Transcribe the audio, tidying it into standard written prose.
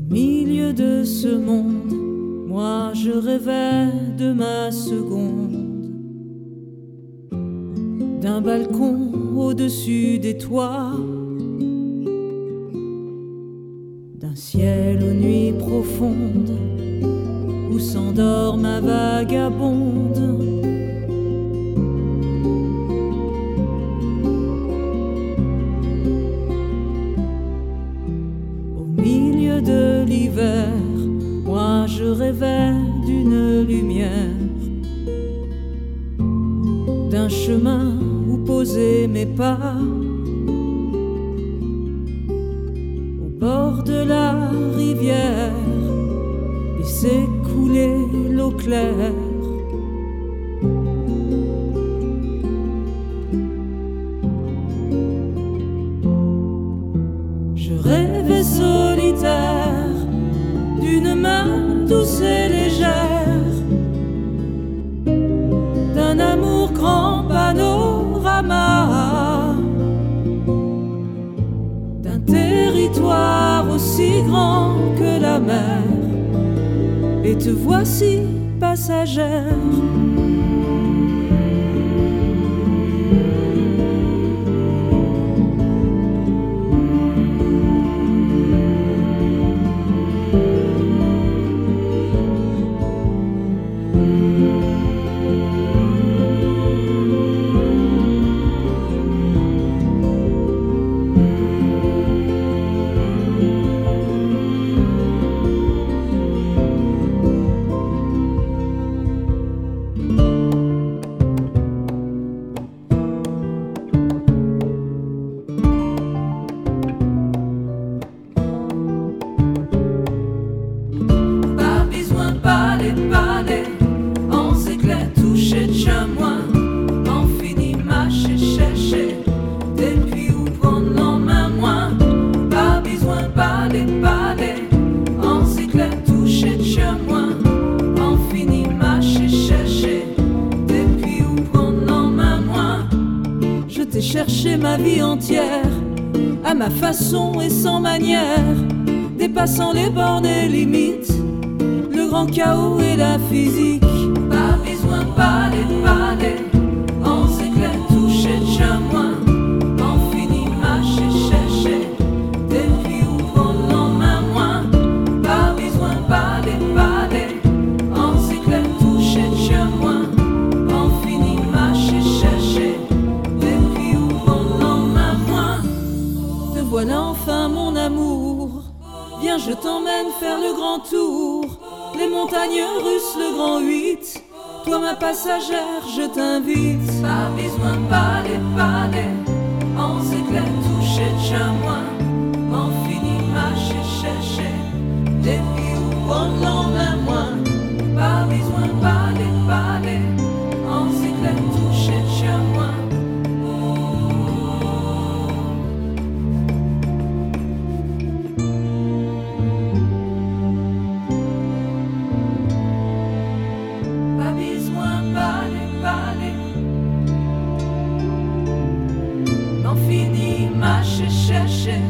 milieu de ce monde, moi je rêvais de ma seconde, d'un balcon au-dessus des toits, d'un ciel aux nuits profondes où s'endort ma vagabonde. Au milieu de l'hiver, moi je rêvais d'une lumière, d'un chemin où poser mes pas, au bord de la rivière, laisser couler l'eau claire. Je rêvais solitaire d'une main douce et légère, d'un amour grand panorama, d'un territoire aussi grand que la mer. Et te voici passagère. Chercher ma vie entière, à ma façon et sans manière, dépassant les bornes et limites, le grand chaos et la physique. Pas besoin de parler, en éclairs touchés de chamois, en fini marcher, chercher, depuis où prendre l'en-main moins. Pas besoin de parler, en éclairs touchés de chamois, en fini marcher, chercher. Voilà enfin mon amour, viens je t'emmène faire le grand tour, les montagnes russes, le grand 8, toi ma passagère je t'invite. Pas besoin de parler, en éclairs touchés de chamois, en fini marcher, chercher, des filles où prendre l'en-main moins. Pas besoin de parler, en éclairs touchés de chamois. Marcher, chercher.